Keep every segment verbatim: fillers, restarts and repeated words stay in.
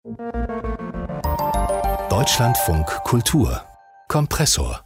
Deutschlandfunk Kultur Kompressor.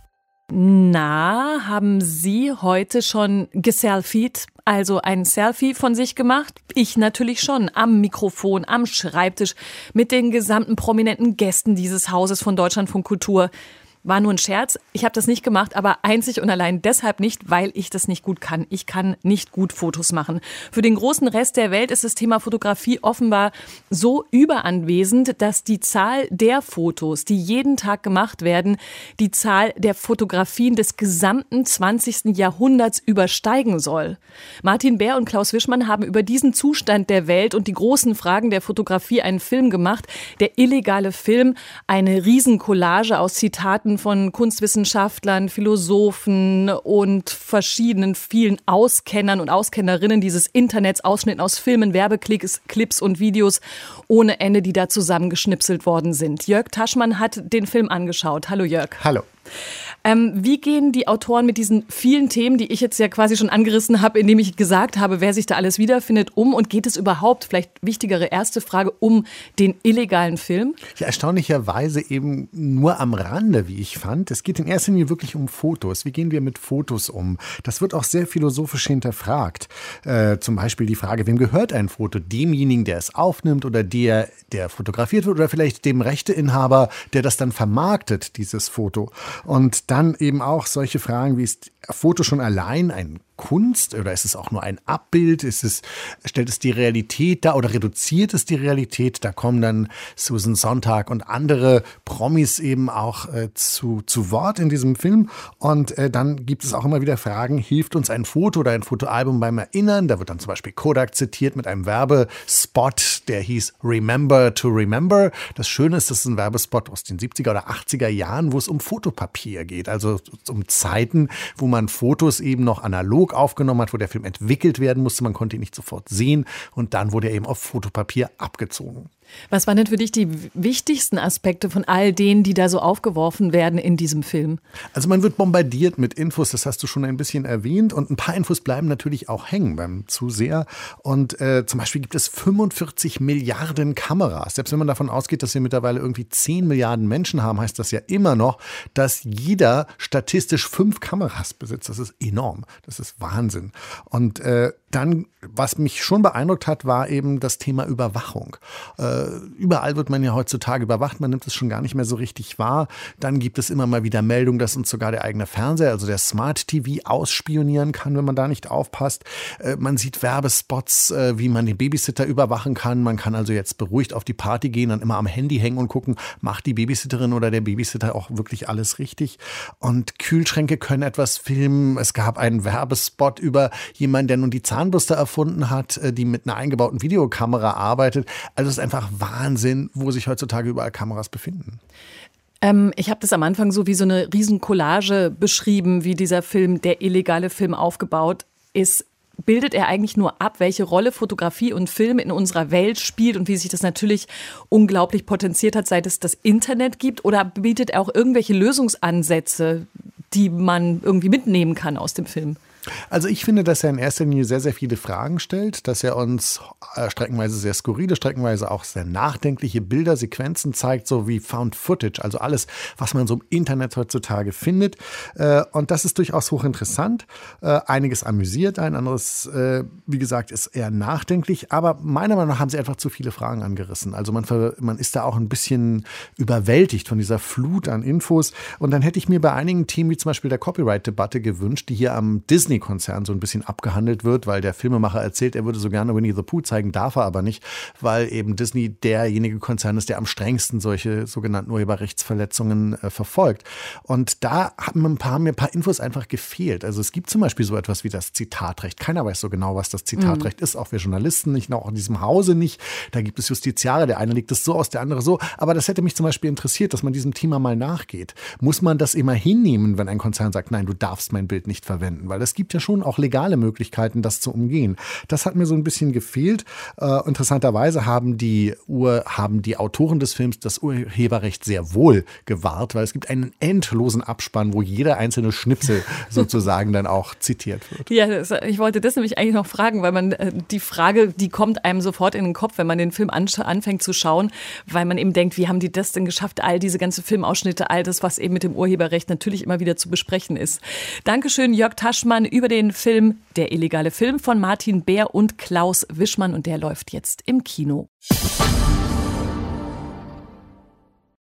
Na, haben Sie heute schon geselfied, also ein Selfie von sich gemacht? Ich natürlich schon, am Mikrofon, am Schreibtisch, mit den gesamten prominenten Gästen dieses Hauses von Deutschlandfunk Kultur. War nur ein Scherz. Ich habe das nicht gemacht, aber einzig und allein deshalb nicht, weil ich das nicht gut kann. Ich kann nicht gut Fotos machen. Für den großen Rest der Welt ist das Thema Fotografie offenbar so überanwesend, dass die Zahl der Fotos, die jeden Tag gemacht werden, die Zahl der Fotografien des gesamten zwanzigsten Jahrhunderts übersteigen soll. Martin Bär und Klaus Wischmann haben über diesen Zustand der Welt und die großen Fragen der Fotografie einen Film gemacht. Der illegale Film, eine Riesencollage aus Zitaten von Kunstwissenschaftlern, Philosophen und verschiedenen vielen Auskennern und Auskennerinnen dieses Internets, Ausschnitten aus Filmen, Werbeclips Clips und Videos ohne Ende, die da zusammengeschnipselt worden sind. Jörg Taschmann hat den Film angeschaut. Hallo Jörg. Hallo. Ähm, wie gehen die Autoren mit diesen vielen Themen, die ich jetzt ja quasi schon angerissen habe, indem ich gesagt habe, wer sich da alles wiederfindet, um? Und geht es überhaupt, vielleicht wichtigere erste Frage, um den illegalen Film? Ja, erstaunlicherweise eben nur am Rande, wie ich fand. Es geht in erster Linie wirklich um Fotos. Wie gehen wir mit Fotos um? Das wird auch sehr philosophisch hinterfragt. Äh, zum Beispiel die Frage, wem gehört ein Foto? Demjenigen, der es aufnimmt oder der, der fotografiert wird oder vielleicht dem Rechteinhaber, der das dann vermarktet, dieses Foto. Und dann eben auch solche Fragen wie, ist Foto schon allein ein Kunst oder ist es auch nur ein Abbild? Ist es, stellt es die Realität dar oder reduziert es die Realität? Da kommen dann Susan Sontag und andere Promis eben auch äh, zu, zu Wort in diesem Film. Und äh, dann gibt es auch immer wieder Fragen, hilft uns ein Foto oder ein Fotoalbum beim Erinnern? Da wird dann zum Beispiel Kodak zitiert mit einem Werbespot, der hieß Remember to Remember. Das Schöne ist, das ist ein Werbespot aus den siebziger oder achtziger Jahren, wo es um Fotopapier geht. Also um Zeiten, wo man Fotos eben noch analog aufgenommen hat, wo der Film entwickelt werden musste. Man konnte ihn nicht sofort sehen und dann wurde er eben auf Fotopapier abgezogen. Was waren denn für dich die wichtigsten Aspekte von all denen, die da so aufgeworfen werden in diesem Film? Also man wird bombardiert mit Infos, das hast du schon ein bisschen erwähnt. Und ein paar Infos bleiben natürlich auch hängen beim Zuseher. Und äh, zum Beispiel gibt es fünfundvierzig Milliarden Kameras. Selbst wenn man davon ausgeht, dass wir mittlerweile irgendwie zehn Milliarden Menschen haben, heißt das ja immer noch, dass jeder statistisch fünf Kameras besitzt. Das ist enorm. Das ist Wahnsinn. Und äh, dann, was mich schon beeindruckt hat, war eben das Thema Überwachung. Äh, überall wird man ja heutzutage überwacht, man nimmt es schon gar nicht mehr so richtig wahr. Dann gibt es immer mal wieder Meldungen, dass uns sogar der eigene Fernseher, also der Smart T V, ausspionieren kann, wenn man da nicht aufpasst. Äh, man sieht Werbespots, äh, wie man den Babysitter überwachen kann. Man kann also jetzt beruhigt auf die Party gehen, dann immer am Handy hängen und gucken, macht die Babysitterin oder der Babysitter auch wirklich alles richtig. Und Kühlschränke können etwas filmen. Es gab einen Werbespot über jemanden, der nun die Zahnbürste erfunden hat, die mit einer eingebauten Videokamera arbeitet. Also es ist einfach Wahnsinn, wo sich heutzutage überall Kameras befinden. Ähm, ich habe das am Anfang so wie so eine Riesencollage beschrieben, wie dieser Film, der illegale Film, aufgebaut ist. Bildet er eigentlich nur ab, welche Rolle Fotografie und Film in unserer Welt spielt und wie sich das natürlich unglaublich potenziert hat, seit es das Internet gibt? Oder bietet er auch irgendwelche Lösungsansätze, die man irgendwie mitnehmen kann aus dem Film? Also ich finde, dass er in erster Linie sehr, sehr viele Fragen stellt, dass er uns äh, streckenweise sehr skurrile, streckenweise auch sehr nachdenkliche Bilder, Sequenzen zeigt, so wie Found Footage, also alles, was man so im Internet heutzutage findet. Äh, und das ist durchaus hochinteressant. Äh, einiges amüsiert, ein anderes, äh, wie gesagt, ist eher nachdenklich. Aber meiner Meinung nach haben sie einfach zu viele Fragen angerissen. Also man, man ist da auch ein bisschen überwältigt von dieser Flut an Infos. Und dann hätte ich mir bei einigen Themen, wie zum Beispiel der Copyright-Debatte gewünscht, die hier am Disney Konzern so ein bisschen abgehandelt wird, weil der Filmemacher erzählt, er würde so gerne Winnie the Pooh zeigen, darf er aber nicht, weil eben Disney derjenige Konzern ist, der am strengsten solche sogenannten Urheberrechtsverletzungen äh, verfolgt. Und da haben ein paar, mir ein paar Infos einfach gefehlt. Also es gibt zum Beispiel so etwas wie das Zitatrecht. Keiner weiß so genau, was das Zitatrecht mhm. ist, auch wir Journalisten nicht, auch in diesem Hause nicht. Da gibt es Justiziare, der eine legt es so aus, der andere so. Aber das hätte mich zum Beispiel interessiert, dass man diesem Thema mal nachgeht. Muss man das immer hinnehmen, wenn ein Konzern sagt, nein, du darfst mein Bild nicht verwenden? Weil es gibt gibt ja schon auch legale Möglichkeiten, das zu umgehen. Das hat mir so ein bisschen gefehlt. Äh, interessanterweise haben die, Ur, haben die Autoren des Films das Urheberrecht sehr wohl gewahrt, weil es gibt einen endlosen Abspann, wo jeder einzelne Schnipsel sozusagen dann auch zitiert wird. Ja, das, ich wollte das nämlich eigentlich noch fragen, weil man äh, die Frage, die kommt einem sofort in den Kopf, wenn man den Film an, anfängt zu schauen, weil man eben denkt, wie haben die das denn geschafft, all diese ganze Filmausschnitte, all das, was eben mit dem Urheberrecht natürlich immer wieder zu besprechen ist. Dankeschön, Jörg Taschmann, über den Film Der illegale Film von Martin Beer und Klaus Wischmann, und der läuft jetzt im Kino.